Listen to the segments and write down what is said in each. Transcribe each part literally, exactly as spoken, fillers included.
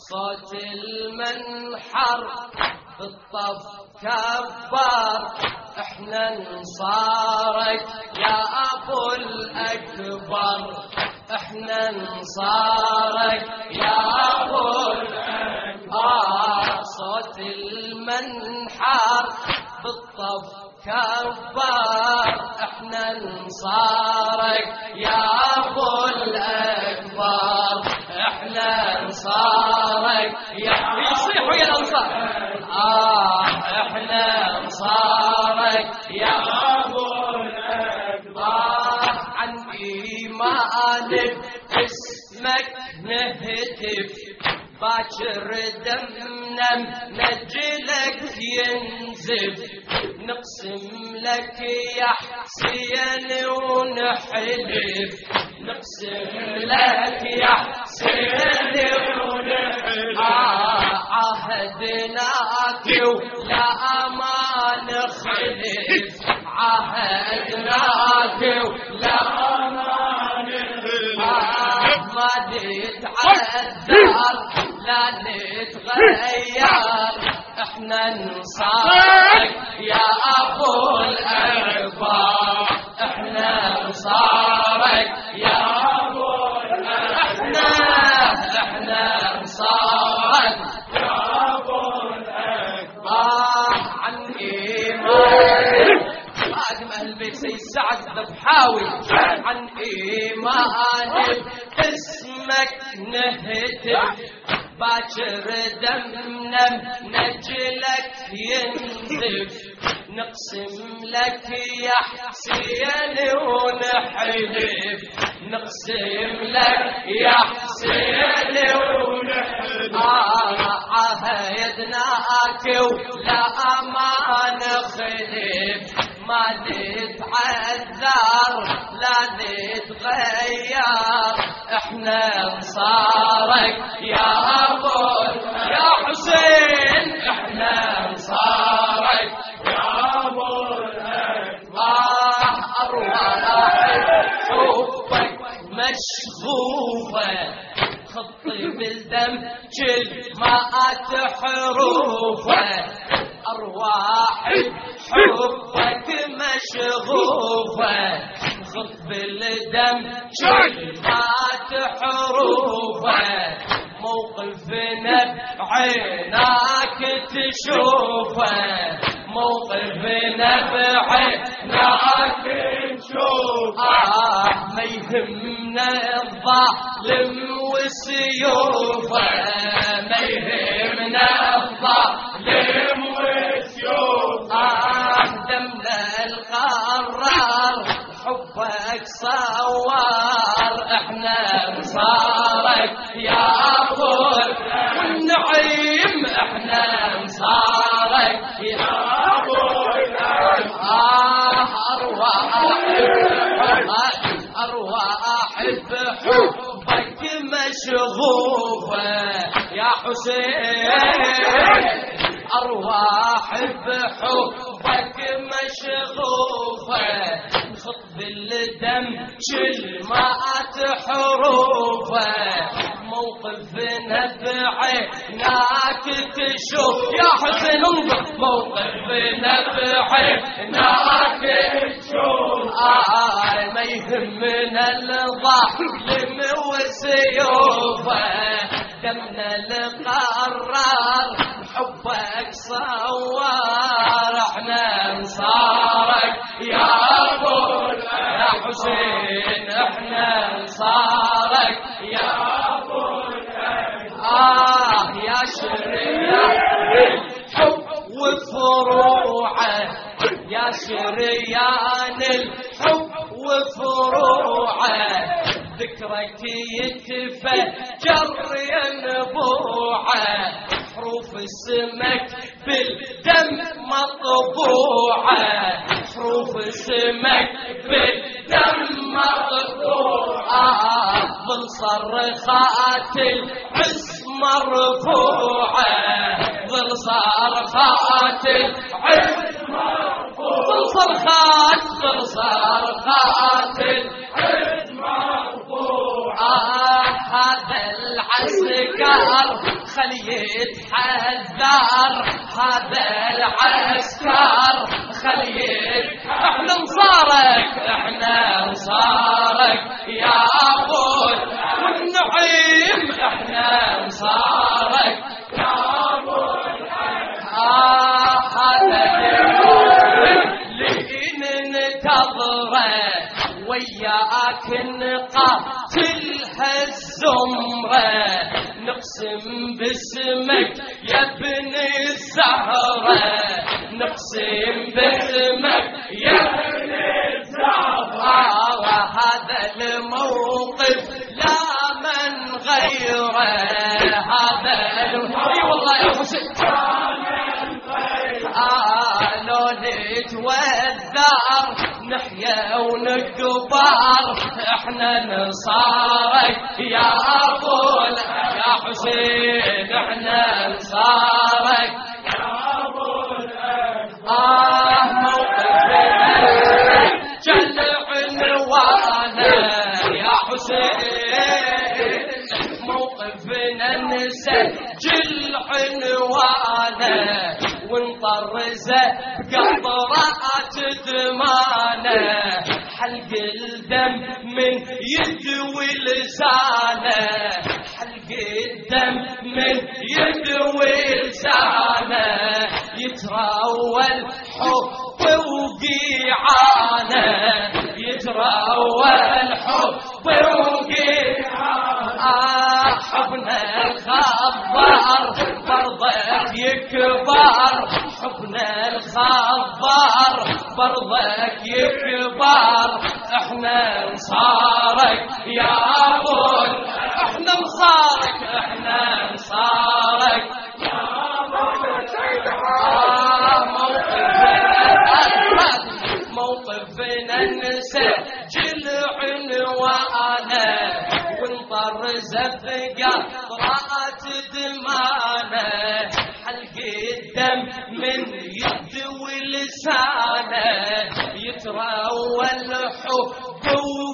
صوت المنحر بالطف كبار، احنا نصارك يا ابو الاكبر، احنا نصارك يا ابو الاكبر. آه صوت المنحر بالطف كبار، احنا نصارك يا ابو الاكبر، احنا نصارك يا يصيحوا يا الانصار. آه احنا نصارك يا ابو الاكبر، عن ايمانك اسمك نهتف، باكر دمنا نجلك ينزف، نقسم لك يا حسين ونحلف، نقسم لك يا حسين ونحلف. آه عهدناك ولا ما نخلف، عهدناك ولا ما نخلف. آه ما نتعذر لا نتغير، احنا نصارك يا ابو الاكبر، احنا نصارك يا ابو الاكبر، احنا احنا نصارك يا ابو الاكبر. عن ايمانك خادم اهل البيت سيد سعد ذبحاوي، عن ايمانك اسمك نهتف، باكر دمنا نجلك ينزف، نقسم لك يا حسين ونحلف، نقسم لك يا حسين ونحلف. آه عهدناك ولا ما نخلف، ما نتعذر لا نتغير، احنا نصارك يا ابو يا حسين، احنا نصارك يا ابو الاكبر. ارواح حبك مشغوفه، خطي بالدم كل ماء حروفه، ارواح حبك مشغوفه، خط بالدم كل ماء حروفه، موقفنا بعيناك تشوفه، موقفنا بعيناك تشوفه. آه ما يهمنا الظالم وسيوفه، ما يهمنا الظالم وسيوفه. آه دمنا القرار حبك صوار، احنا نصارك يا ابو والنعيم، احنا نصارك يا ابو النعيم. آه ارواح ارواح بحبك مشغوفه يا حسين، ارواح بحبك مشغوفه، خط بالدم كل ماء حروفه، موقفنا بعيناك تشوف يا حسين انظر، موقفنا بعيناك تشوف. آه ما يهمنا الظالم وسيوفه، دمنا القرار حبك صوار، احنا نصارك يا ابو يا حسين، احنا نصارك يا ابو. آه يا شريان الحب وفروعه، يا شريان الحب وفروعه، ذكرك يتفجر ينبوعه، حروف اسمك بالدم مطبوعه، حروف اسمك بالدم مطبوعه، ظل صرخات العز مرفوعه، ظل صرخات العز مرفوعه، ظل صرخات ظل صرخات العز مرفوعه. هذا العسكر خلي يتحذر، هذا العسكر خلي احنا نصارك احنا نصارك يا ابو والنعيم، احنا نصارك يا ابو آه هذا اللي ننتظره وياك نقاتل هالزمرة، نقسم باسمك يا ابن الزهرة، نقسم باسمك يا ابن الزهرة، وهذا الموقف لا من غيره، هذا اي والله يا حسين آه لو نتوذر نحيا ونكبر، احنا نصارك يا ابو يا حسين، احنا نصارك يا ابو آه موقفنا جل عنوانا يا حسين، موقفنا نسجل عنوانا ونطرزه بقطرات دمانه، حلق الدم من يدوي لسانه، حلق الدم من يدوي لسانه، يتراوى الحب وقيعانه، يتراوى الحب وقيعانه، آه حبنا الخضر برضك يكبر، حبنا الخضر برضك يكبر، احنا نصارك يا ابو احنا نصارك احنا نصارك يا ابو آه موقفنا موقفنا نسجل عنوانا ونطرز بقطرات دمانه، حلق الدم من يدوي لسانه، يتراوى الحب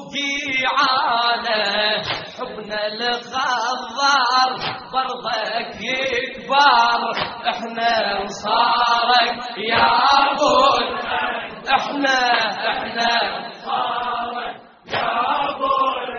وقيعانه، حبنا الغضار برضك يكبر، احنا نصارك يا ابو احنا احنا نصارك يا ابو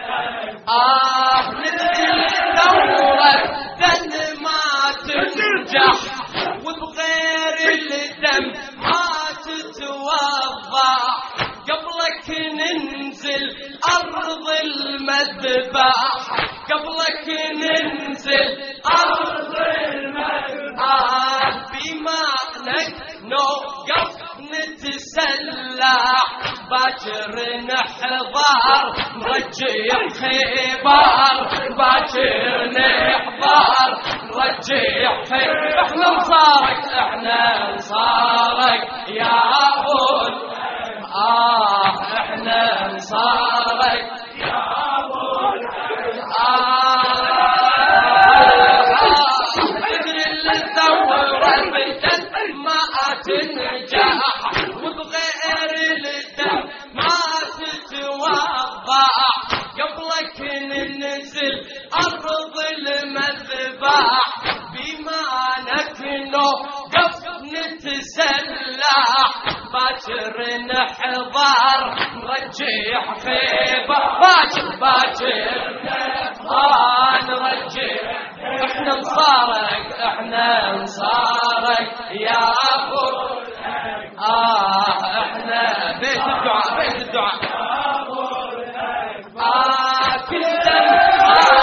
آه مثل ثورة دم ما تنجح، وبغير الدم ما تتوضع، قبلك ننزل أرض المذبح، قبلك ننزل أرض المذبح، آه بمعنى نوقف نتسلح، باكر نحضر نرجع خيبر، باكر نحضر نرجع خيبر، احنا نصارك احنا نصارك يا ابو آه احنا نصارك يا ابو آه تدري الثورة بدت ما تنجح، وبغير الدم ما تتوضع، قبلك ننزل أرض المذبح، بمعنى نوقف نتسلح، باكر نحضر نرجع خيبر، باكر باكر آه نرجع، احنا نصارك احنا نصارك يا ابو آه احنا بيت الدعاء بيت الدعاء آه كل دم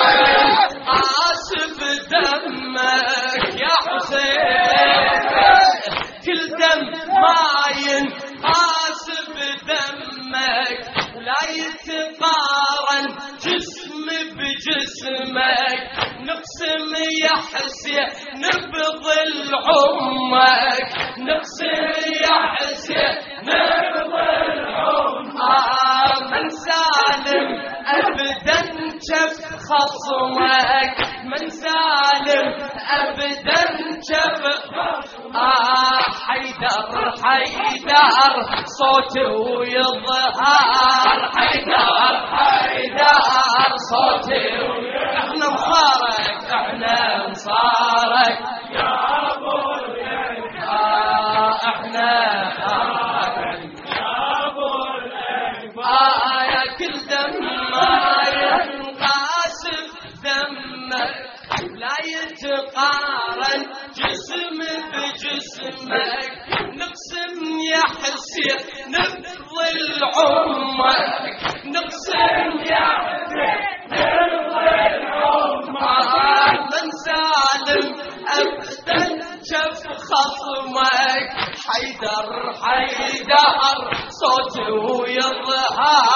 آسف دمك يا حسين، كل دم ماين آسف دمك، لا يتقارن جسم بجسمك، نقسم يا حسين نبضل عمك، نقسم يا حسين نبضل عمك، آه من سالم أبدا شف خصمك، من سالم أبدا شف آه حيدر حيدر صوته يظهر، حيدر حيدر صوته احنا نصارك ويضحك